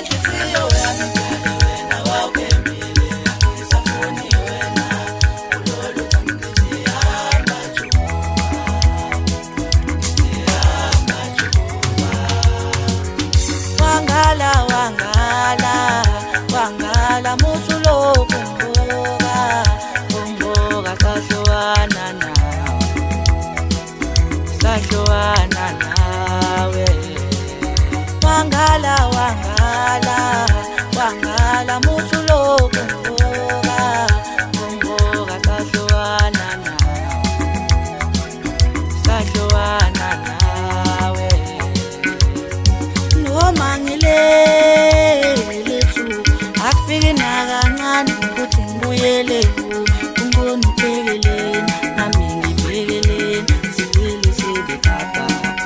Wangala musulo kumboga sashowana nawe wangala musulo kumboga sashowana nawe noma ngilethu akufike nakancane ukuthi ngibuyele ungoni ubhekeleni nami ngibhekeleni sibili sibekada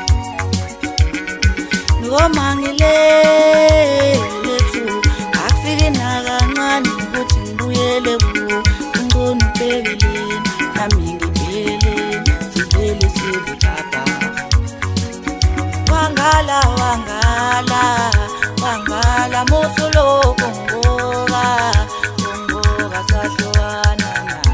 noma ngilethu akufike nakancane ukuthi ngibuyele ungoni ubhekeleni nami ngibhekeleni sibili sibekada wangala musulo kumboga sashowana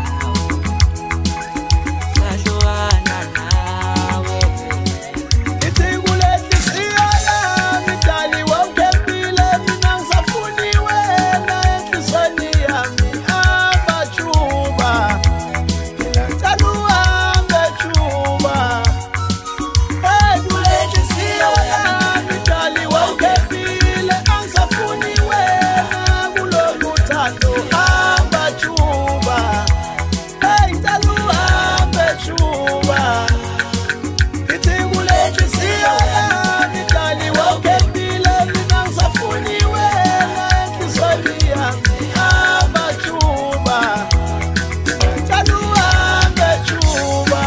nawe ithi kulehlisiya yami dali wawukepile mina ngisafuni wena enhlisweni yami abajuba ngicela uhambe juba hey kulehlisiya yami dali wawukepile angisafuni wena kulolu thando abajuba hey ngicela uhambe juba ithi kulehlisiya yami dali wawukepile mina ngisafuni wena enhlisweni yami abajuba ngicela uhambe juba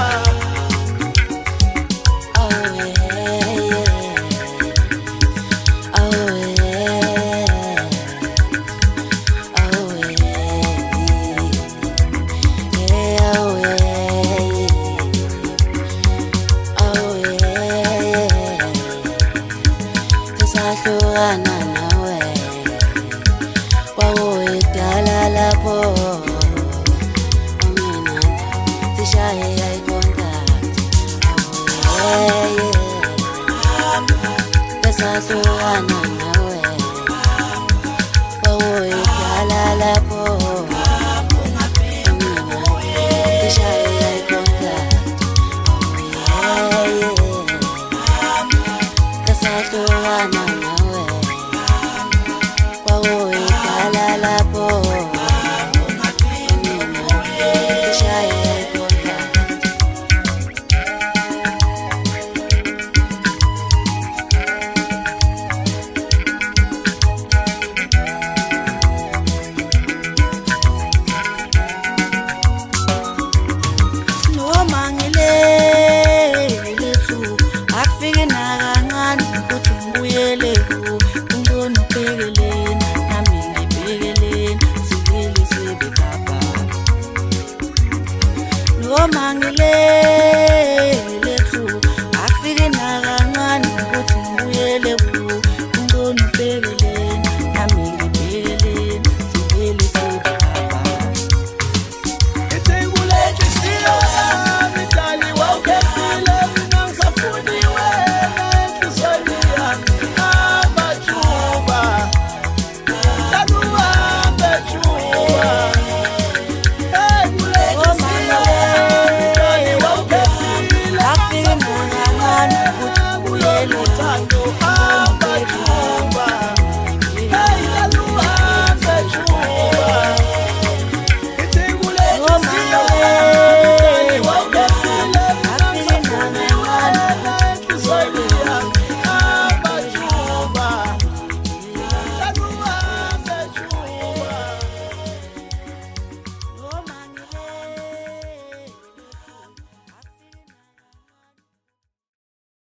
sahlukana nawe kwawuyidala lapho mina sishaye ayicontact sahlukana nawe kwawuyidala lapho mina sishaye ayicontact sahlukana nawe